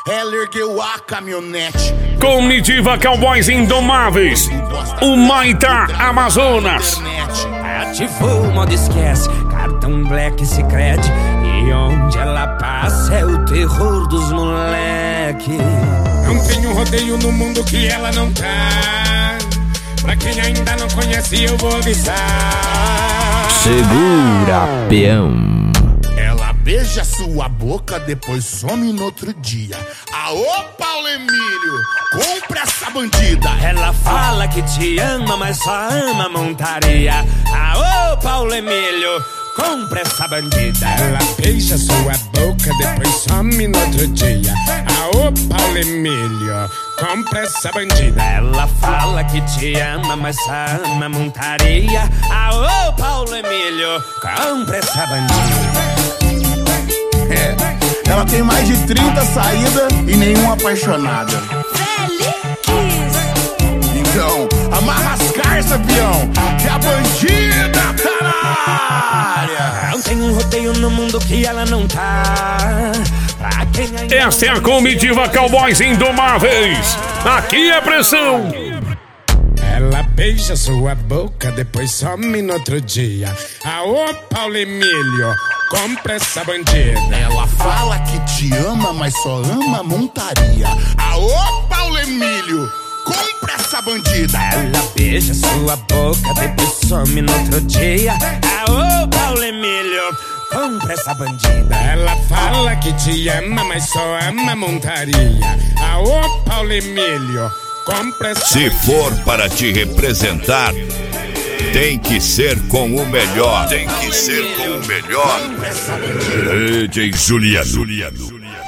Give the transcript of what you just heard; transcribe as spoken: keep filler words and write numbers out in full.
ela ergueu a caminhonete. Comitiva Cowboys Indomáveis, o Maitá, Amazonas. Ativou o modo esquece, cartão Black Secret. E onde ela passa é o terror dos moleque. Não tem um rodeio no mundo que ela não tá. Pra quem ainda não conhece eu vou avisar. Segura, peão. Ela beija sua boca, depois some no outro dia. Aô, Paulo Emílio, compra essa bandida. Ela fala que te ama, mas só ama montaria. Aô, Paulo Emílio, compra essa bandida. Ela beija sua boca, depois some no outro dia. Aô, Paulo Emílio, compra essa bandida. Ela fala que te ama, mas só ama montaria. Aô, Paulo Emílio, compra essa bandida. É, ela tem mais de trinta saídas e nenhuma apaixonada. Feliz! Então, amarra as carças, peão, que a bandida tá na área. Não tem um rodeio no mundo que ela não tá. Pra quem ainda Esta é a comitiva Cowboys Indomáveis. Aqui é pressão. Ela beija sua boca, depois some no outro dia. Aô, Paulo Emílio, compra essa bandida. Ela fala que te ama, mas só ama montaria. Aô, Paulo Emílio, compra essa bandida. Ela beija sua boca, depois some no outro dia. Aô, Paulo Emílio, compra essa bandida. Ela fala que te ama, mas só ama montaria. Aô, Paulo Emílio, compra essa Se bandida. for para te representar, tem que ser com o melhor. Tem que ser com o melhor. D J Juliano.